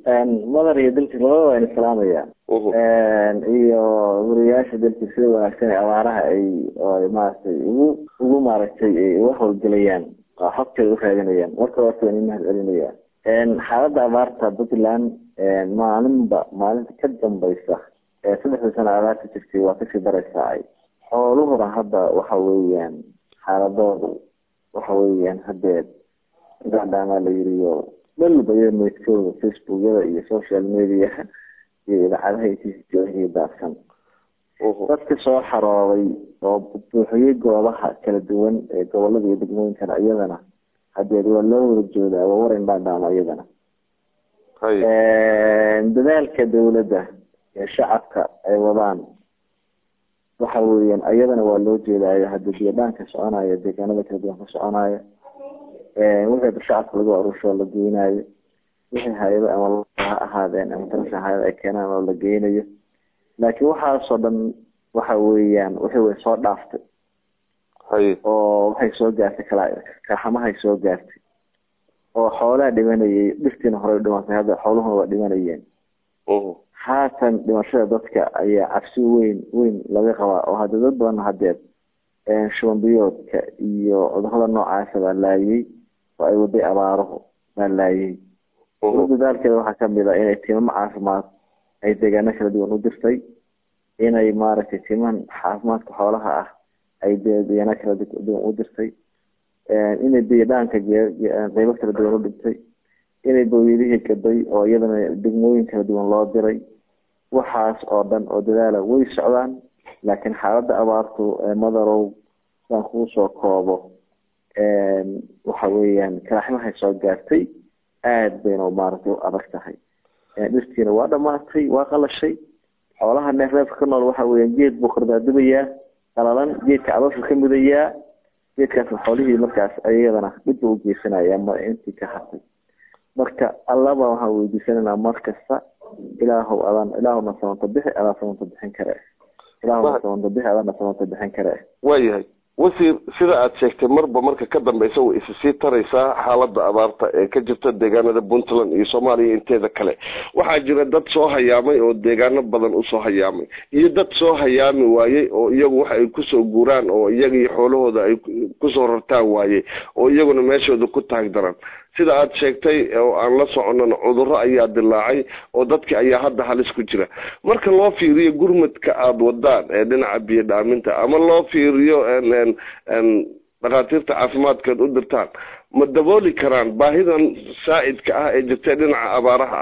مدر يدلك لو إن السلام يا iyo wariyaasha dalka sida wanaagsan ee awaaraha ay maartay ugu maartay wax walgalayaan xogta u raadinayaan marka waa in mahad celinayaan xaaladda abaarta Puntland maalinta ka dambaysa ee 3 sano abaarta jirtay waa ka sii daraysaa xooluhu hadda waxa weeyaan xaaladoodu waxa weeyaan hadeed gacdana la yiriyo dalbaya meedkooda Facebook-yada iyo social media idaacadaha iyo daafsan dadka soo xarooday oo buuxiyay goobaha kala duwan ee gobolada iyo degmooyinka iyadana hadeed waa loo wada joogaa waa warin dhaama iyadana dadaalka dawladda ee shacabka ay wadaan waxa weeyaan iyadana waa loo jeedaa haddii deegaanka soconaya deegaanada kala duwan ka soconaya wixii shacabka lagu aruursho la geynayo wixii hay'ado ama ahaadeen ama tarashahada ay keenaan oo la geynayo laakiin waxa soo dhan waxa weeyaan wixii way soo dhaaftay oo waxay soo gaartay kala xamahay soo gaartay oo xoolaha dhimanayay dhirtina hore dhimatay hadda xooluhu waa dhimanayeen haatan dhimashada dadka ayaa cabsi weyn laga qabaa oo hadda dad badan hadeed shuban biyoodka iyo cudurrada noocaas baa laayay oo ay waday abaaruhu baa laayay dadaalkeeda waxaa kamid ah inay tiimam caafimaad ay deegaano kala duwan u dirtay inay maaragtay tiiman caafimaadka xoolaha ah ay deegaano kala duwan u dirtay inay deegaanka qaybo kala duwan u dhigtay inay booyadihii gaday oo iyadana degmooyin kala duwan loo diray waxaas oo dhan oo dadaala way socdaan laakiin xaaladda abaartu madarow saan kuu soo koobo waxa weeyaan kalaxmahay soo gaartay aad bayna maaragtay u adag tahay dhirtiina waa dhamaatay waa qalashay xoolaha neefreefka ka nool waxa weeyaan geed buu qardaadibayaa qalalan geedka caloosha ka mudayaa geedkaas xoolihii markaas ayadana dhib u geysanaya ma intii ka hartay marka allaba waxa weydiisanaa markasta ilaahuna samanta bixi ala samanta bixin kare ilaahuna samanta bixi ala samanta bixin kare waayahay wasiir sida aad sheegtay marka ka dambaysa way isii taraysaa xaaladda abaarta ee ka jirta deegaanada Puntland iyo Soomaaliya inteeda kale waxaa jira dad soo hayaamay oo deegaano badan u soo hayaamay iyo dad soo hayaami waayay oo iyagu wax ay ku soo guuraan oo iyaga iyo xoolahooda ay ku soo rartaan waayay oo iyaguna meeshooda ku taagdaran sida aad sheegtay oo aan la soconno cudurro ayaa dilaacay oo dadka ayaa hadda halis ku jira marka loo fiiriyo gurmadka aad wadaan ee dhinaca biyo dhaaminta ama loo fiiriyo dhaqaatiirta caafimaadka u dirtaan ma dabooli karaan baahidan saa'idka ah ee jirta dhinaca abaaraha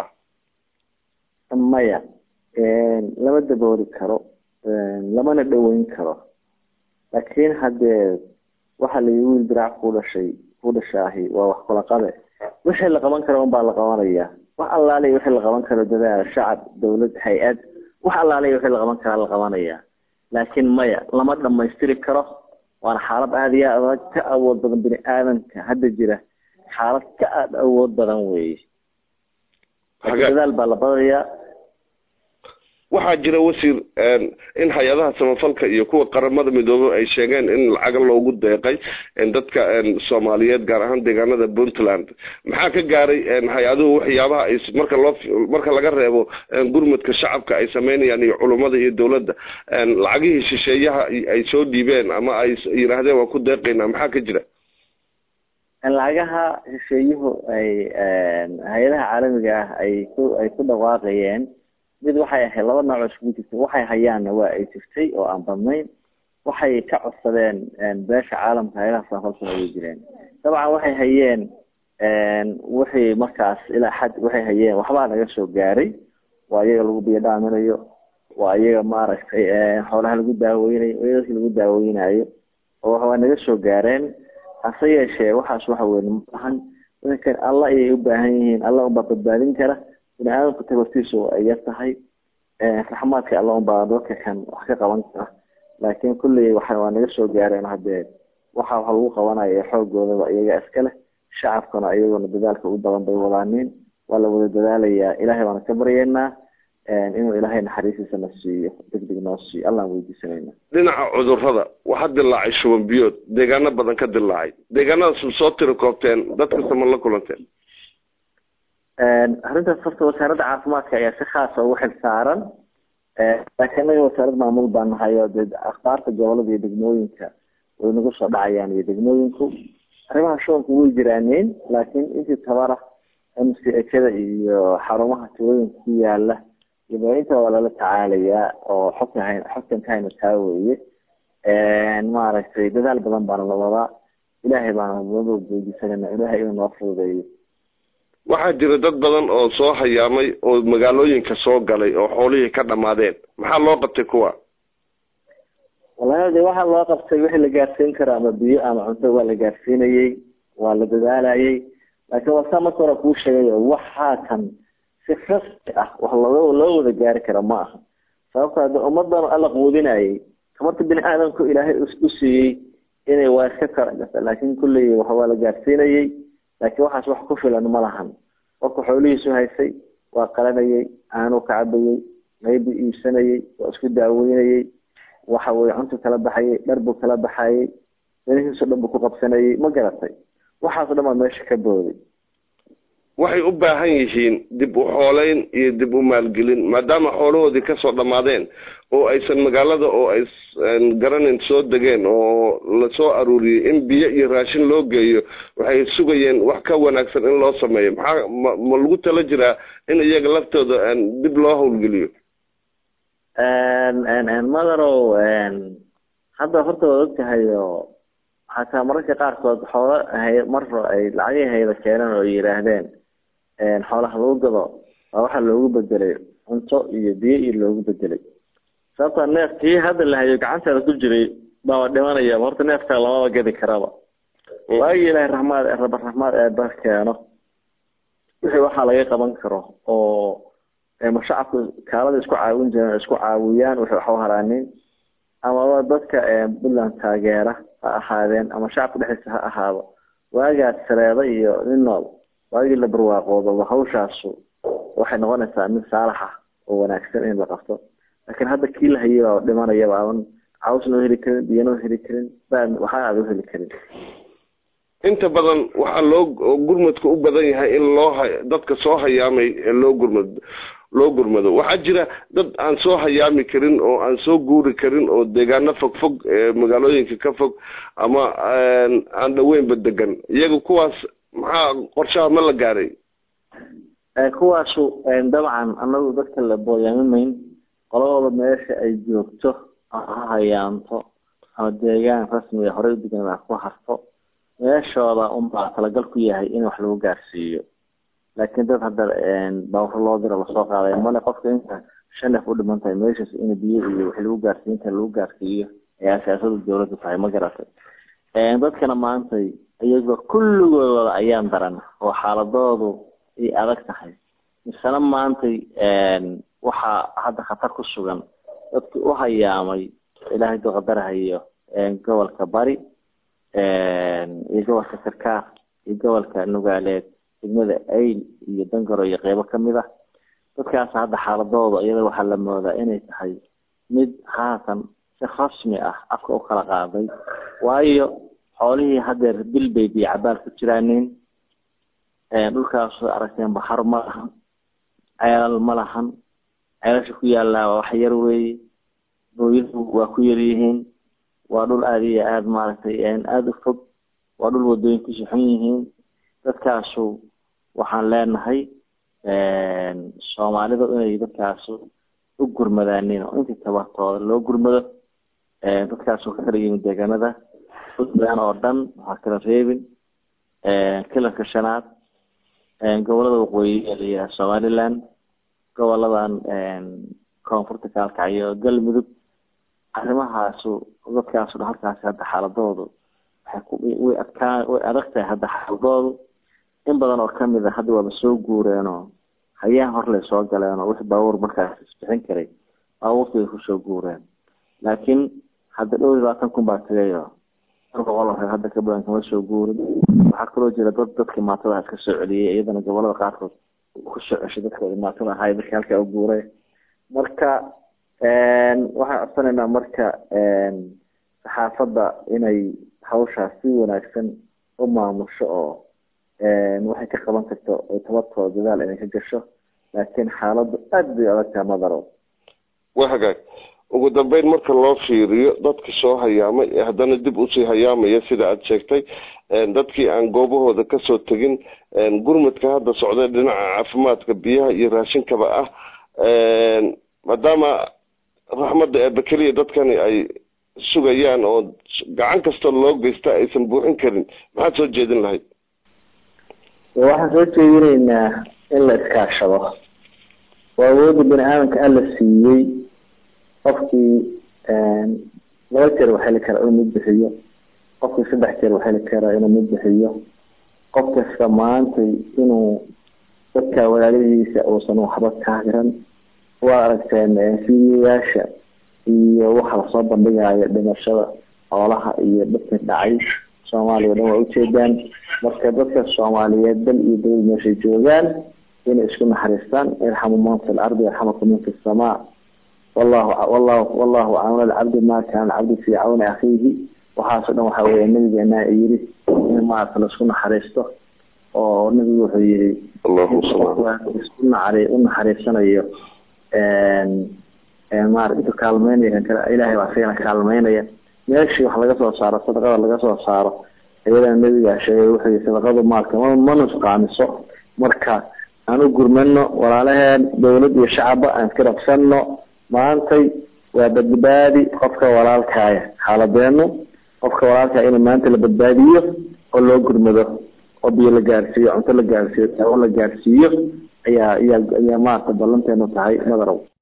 maya lama dabooli karo lamana dhaweyn karo laakiin haddee waxa la wiil diraac ku dhashay waa wax kala qabe wixii la qaban karo baa la qabanaya wax allaale wixii la qaban karo dadaal shacab dawlad hay'ad wax allaale wixii la qaban karo la qabanaya laakiin maya lama dhamaystiri karo waana xaalad aad iyo aad ka awood badan bini aadanka hadda jira xaalad ka aad awood badan weeye dadaal baa la badaya waxaa jira wasiir in hay-adaha samafalka iyo kuwa qaramada midoobay ay sheegeen in lacag loogu deeqay dadka Soomaaliyeed gaar ahaan deegaanada Puntland maxaa ka gaaray hay-aduhu waxyaabaha ay marka laga reebo gurmadka shacabka ay sameynayaan iyo culimada iyo dawladda lacagihii shisheeyaha ay soo dhiibeen ama ay yiraahdeen waa ku deeqayna maxaa ka jira lacagaha shisheeyuhu ay hay-adaha caalamiga ah ay ku dhawaaqayeen mid waxay ahayd laba nooc isku jirtay waxay hayaanna waa ay jirtay oo aan badnayn waxay ka codsadeen beesha caalamka hay'adaha samafalka ay jireen dabcan waxay hayeen wixii markaas ilaa xad waxay hayeen waxba naga soo gaaray waa iyaga lagu biyo dhaaminayo waa iyaga maaragtay xoolaha lagu daaweynayo iyadoo lagu daaweynayo oo waxa naga soo gaareen hase yeeshee waxaas waxa weyn maahan wixii Allah ay u baahan yihiin Allah u badbaadin kara binaadamku tabartiisu ay yartahay raxmaadka Allah u baadooka kan wax ka qaban kara laakiin kulli waxa naga soo gaareen hadee waxa lagu qabanayo xoogooda iyaga iska leh shacabkana ayagoo dadaalka u badan bay wadaaneen wala wada dadaalaya ilaahay baan ka baryeynaa inuu ilaahay naxariistiisa na siiyo degdeg noo siiyo Allah weydiisanayna dhinaca cudurrada waxa dilaacay shuban biyood deegaano badan ka dilaacay deegaanada soo tiro koobteen dadka sama la kulanteen arrintaas horta wasaaradda caafimaadka ayaa si khaasa ugu xil saaran laakiin anaga wasaarad maamul baan nahay oo dee akhbaarta gobolada iyo degmooyinka way nagu soo dhacayaan iyo degmooyinku arrimaha shubanku way jiraaneen laakiin intii tabara MCH-da iyo xarumaha tuulooyinka ku yaala iyo inta waa lala tacaalayaa oo xogtan kahayna taa weeye maaragtay dadaal badan baana la wadaa ilaahay baana noo boojisana ilaahay inuu noo fududeeyo waxaa jira dad badan oo soo hayaamay oo magaalooyinka soo galay oo xoolihii ka dhamaadeen maxaa loo qabtay kuwa wallahi waxaa loo qabtay wixii la gaarsiin karo ama biyo ama cunto waa la gaarsiinayey waa la dadaalayay laakiin wasaa marka hore kuu sheegay waxaa kan si rasmi ah wax loo wada gaari kara ma aha sababta hadda ummadan alla quudinayay tamarta bini aadamku ilaahay u siiyey inay waa iska kala gata laakiin kulley waxa waa la gaarsiinayay laakiin waxaas wax ku filan ma lahan qofka xoolihiisu haysay waa qalanayay aanu ka cabayay maybe iibsanayay waa isku daaweynayay waxa way cunto kala baxayay dharbu kala baxayay danihiisu dhan buu ku qabsanayay ma garatay waxaas dhan meesha ka booday waxay u baahan yihiin dib u xoolayn iyo dib u maalgelin maadaama xoolahoodii kasoo dhamaadeen oo aysan magaalada oo ay garanin soo degeen oo la soo aruuriyey in biyo iyo raashin loo geeyo waxay sugayeen wax ka wanaagsan in loo sameeyo maxaa ma lagu tala jiraa in iyaga laftooda dib loo howlgeliyo madarow hadda horta waad ogtahay oo xataa mararka qaarkood xoola marro ay lacagii hayda keeneen oo yidhaahdeen xoolaha lagu gado waa waxaa loogu bedelay cunto iyo biyo iyo loogu bedelay sababta neefkii hadda la hayo gacanteeda ku jiray baa dhimanaya horta neefka lamaba gadi karaba waagi ilaahay raxmaad eeba keeno wixii waxaa laga qaban karo oo shacabku kaalada isku caawin jireen isku caawiyaan wixii wax u haraanin ama dadka Puntland taageera ha ahaadeen ama shacabka dhexdiisa ha ahaado waagaas sareeda iyo nin nool waagi la barwaaqoodo hawshaasu waxay noqonaysaa mid saalax ah oo wanaagsan in la qabto laakiin hadda kii la hayay waa dhimanaya baan caws loo heli karin biyo loo heli karin baan waxa aad u heli karin inta badan waxa loo gurmadka u badan yahay in dadka soo hayaamay loo gurmado waxaa jira dad aan soo hayaami karin oo aan soo guuri karin oo deegaano fogfog magaalooyinka ka fog ama aan dhaweynba degan iyaga kuwaas maxaa qorshaha ma la gaaray kuwaasu dabcan anagu dadka la booyaamayn qolada meesha ay joogto ha hayaanto ama deegaan rasmi ah hore degan ku harto meeshooda baa talagal ku yahay in wax lagu gaarsiiyo laakiin dad hadda bawr loo diro la soo qaaday male qofka inta shanaf u dhimantahay meeshaas in biyo iyo wax lagu gaarsiiyo ayaa siyaasada dawladda tahay ma garatay dadkana maanta iyaga kulligooda ayaan daran oo xaaladoodu ay adag tahay misana maanta waxa hadda khatar ku sugan dadkii u hayaamay ilaahay doo qadarahayo gobolka bari iyo gobolka Sarkaar iyo gobolka Nugaaleed degmada Ayl iyo Dangaro iyo qaybo kamid ah dadkaas hadda xaaladooda iyada waxa la moodaa inay tahay mid haatan si rasmi ah afka u kala qaaday waayo xoolihii hadda bilbay cabaal ku jiraaneen dhulkaas aragteen bahar ma lahan ceelal ma lahan ceelasha ku yaala wax yar weey booyadu waa ku yar yihiin waa dhul aad iyo aad maaragtay aad u fog waa dhul wadooyin ku suxan yihiin dadkaasu waxaan leenahay Soomaalida inay dadkaasu u gurmadaanin oo inta tabartooda loo gurmado dadkaasu ka kala yimid deegaanada Puntland oo dhan waxa kala reebin kilanka shanaad gobolada waqooyi ee Somaliland goboladan koonfurta Kaalkacyo Galmudug arrimahaasu dadkaasu halkaas hadda xaaladoodu way adagtahay hadda xaaladoodu in badan oo kamid ah hadda waa soo guureen oo hayaan hor leh soo galeen oo wixii baawur markaas isbixin karay baawurtii ku soo guureen laakiin hadda 20 baa tagayo boqol hadda ka badan kama soo guurin waxa kaloo jira dadka maatada ka soo celiyay iyadana gobolada qaarkood ku soo ceshay dadka maatada hay dadka halka u guuray marka waxa codsanayna marka saxaafadda inay hawshaas si wanaagsan u maamusho oo waxay ka qaban karto oo tabartooda dadaal inay ka gasho laakiin xaaladdu aad bay adag tahay madarow waa hagaag ugu dambeyn marka loo fiiriyo dadka soo hayaamay haddana dib usii hayaamaya sida aad sheegtay dadkii aan goobahooda kasoo tegin gurmadka hadda socday dhinaca caafimaadka biyaha iyo raashinkaba ah maadaama raxmadda eebbe keliya dadkani ay sugayaan oo gacan kasta loo geysta aysan buuxin karin maxaad soo jeedin lahayd waxaan soo jeedinaynaa in la iskaashado waa awoodda bini aadamka alla siiyey qofkii 2 jeer waxaa heli karaa inuu mid bixiyo qofkii 3 jeer waxaa heli karaa inuu mid bixiyo qof kasta maantay inuu dadka walaalihiisa uusan waxba ka haran waa aragteen fiiyaasha iyo waxa la soo bandhigayo dhimashada xoolaha iyo dadka dhacay Soomaaliya dhan waa ujeedaan marka dadka Soomaaliyeed dal iyo dawlad meesha joogaan inay isku naxariistaan irhamu man fil ardi yarhamukum man fis samaa والله عون العبد ما كان العبد في عون أخيه وحاصل waxa weeye nabigeena yiri in ma asla isku naxariisto oo nabigu wuxuu yiri Allahu subhanahu isku naxariisanayo maar inta kaalmeynaya kala Ilaahay waa fiican kaalmeynaya meeshii wax laga soo saaro sadaqada laga soo saaro ayada nabiga sheegay wuxuu yiri sadaqada maalka ma nusqaamiso marka aanu gurmano walaalaheen dawlad iyo shacab aan ka rabsano maantay waa badbaadi qofka walaalkaaya xaaladeenu qofka walaalka in maanta la badbaadiyo oo loo gurmado oo biyo la gaarsiiyo cunto la gaarsiiyo tawo la gaarsiiyo ayaa maanta ballanteenu tahay madarow